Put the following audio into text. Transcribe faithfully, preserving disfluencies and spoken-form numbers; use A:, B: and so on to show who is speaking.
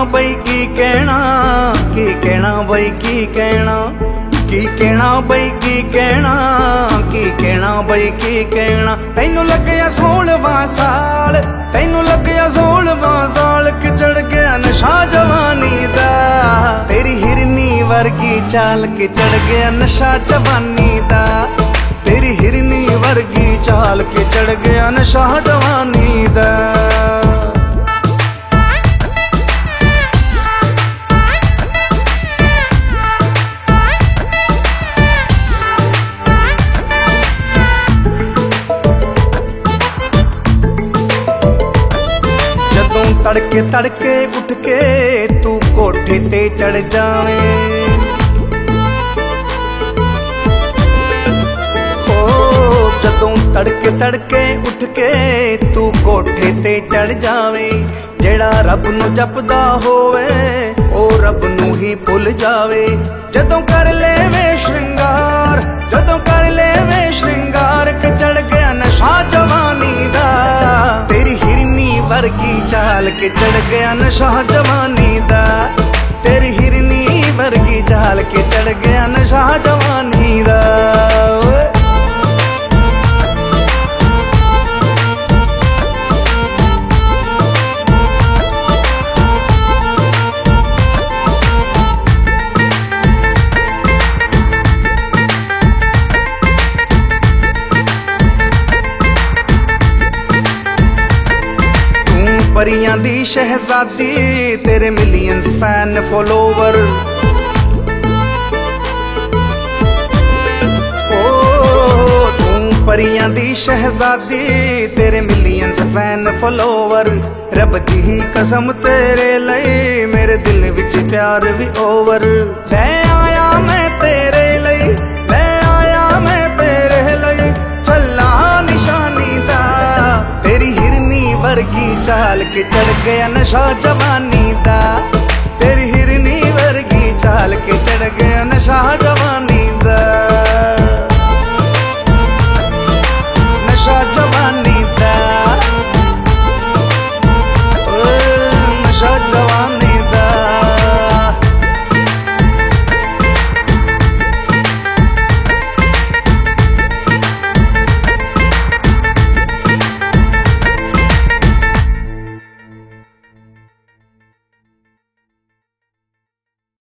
A: बई की कहना की कहना बई की कहना की कहना बई की कहना की कहना बई की कहना तैनू लग गया सोलहवां साल तैनू लग गया सोलहवां साल कि चढ़ गया नशा जवानी दा तेरी हिरनी वर्गी चाल के चढ़ गया नशा जवानी दा तेरी हिरनी वर्गी चाल के चढ़ गया नशा जवानी दा। जदों तड़के तड़के उठ के तू कोठे ते चढ़ जावे जदों तड़के तड़के उठ के तू कोठे ते चढ़ जावे जेड़ा रब नू जपदा होवे ओ रब नू ही भुल जावे जदों कर लेवे श्रृंगार जदों कर लेवे श्रृंगार के चढ़ गया नशा जवानी दा तेरी हिरनी वर्गी चाल के चढ़ गया नशा जवानी दा तेरी हिरनी वर्गी चाल के चढ़ गया नशा जवानी दा। परियां दी शहजादी तेरे मिलियंस फैन फॉलोवर ओ तू परियां दी शहजादी तेरे मिलियंस फैन फॉलोवर रब दी ही कसम तेरे लई मेरे दिल विच प्यार भी ओवर लै आया मैं तेरे लई लै आया मैं तेरे लई चला निशानी दा तेरी हिरनी वर्गी चाल के चढ़ गया नशा जवानी दा तेरी हिरनी